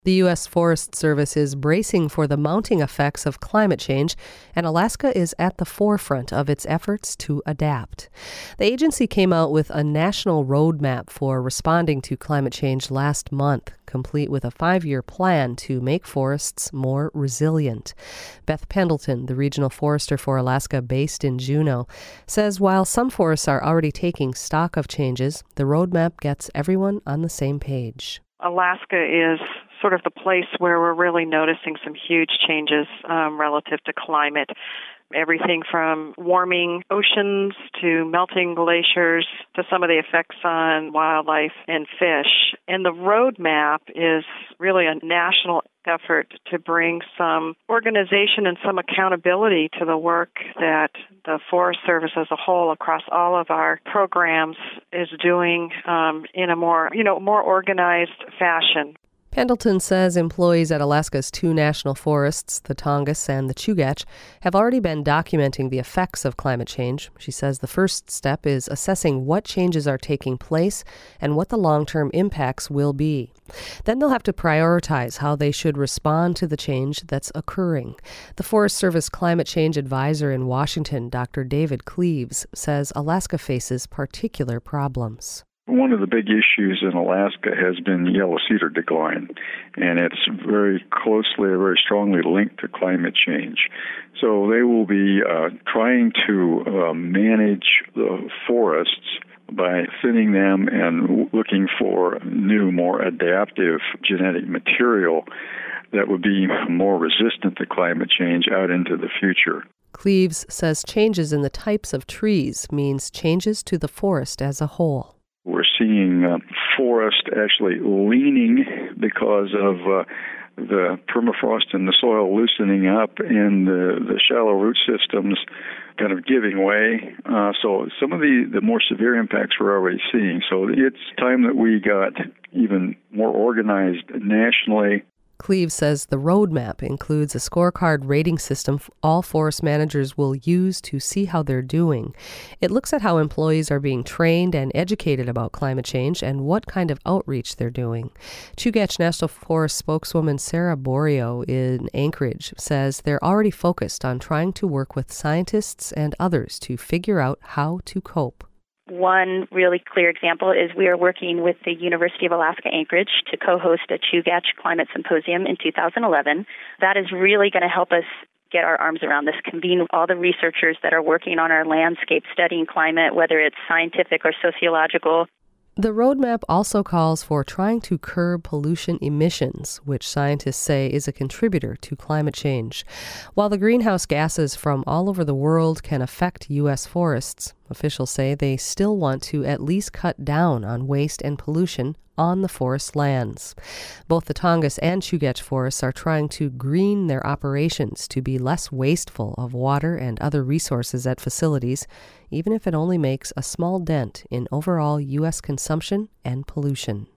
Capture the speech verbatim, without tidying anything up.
The U S Forest Service is bracing for the mounting effects of climate change, and Alaska is at the forefront of its efforts to adapt. The agency came out with a national roadmap for responding to climate change last month, complete with a five-year plan to make forests more resilient. Beth Pendleton, the regional forester for Alaska based in Juneau, says while some forests are already taking stock of changes, the roadmap gets everyone on the same page. Alaska is sort of the place where we're really noticing some huge changes um, relative to climate. Everything from warming oceans to melting glaciers to some of the effects on wildlife and fish. And the roadmap is really a national effort to bring some organization and some accountability to the work that the Forest Service as a whole across all of our programs is doing um, in a more, you know, more organized fashion. Pendleton says employees at Alaska's two national forests, the Tongass and the Chugach, have already been documenting the effects of climate change. She says the first step is assessing what changes are taking place and what the long-term impacts will be. Then they'll have to prioritize how they should respond to the change that's occurring. The Forest Service Climate Change Advisor in Washington, Doctor David Cleaves, says Alaska faces particular problems. One of the big issues in Alaska has been yellow cedar decline, and it's very closely, very strongly linked to climate change. So they will be uh, trying to uh, manage the forests by thinning them and looking for new, more adaptive genetic material that would be more resistant to climate change out into the future. Cleaves says changes in the types of trees means changes to the forest as a whole. We're seeing uh, forest actually leaning because of uh, the permafrost in the soil loosening up and the, the shallow root systems kind of giving way. Uh, so some of the, the more severe impacts we're already seeing. So it's time that we got even more organized nationally. Cleaves says the roadmap includes a scorecard rating system all forest managers will use to see how they're doing. It looks at how employees are being trained and educated about climate change and what kind of outreach they're doing. Chugach National Forest spokeswoman Sarah Borio in Anchorage says they're already focused on trying to work with scientists and others to figure out how to cope. One really clear example is we are working with the University of Alaska Anchorage to co-host a Chugach Climate Symposium in two thousand eleven. That is really going to help us get our arms around this, convene all the researchers that are working on our landscape studying climate, whether it's scientific or sociological. The roadmap also calls for trying to curb pollution emissions, which scientists say is a contributor to climate change. While the greenhouse gases from all over the world can affect U S forests, officials say they still want to at least cut down on waste and pollution on the forest lands. Both the Tongass and Chugach forests are trying to green their operations to be less wasteful of water and other resources at facilities, even if it only makes a small dent in overall U S consumption and pollution.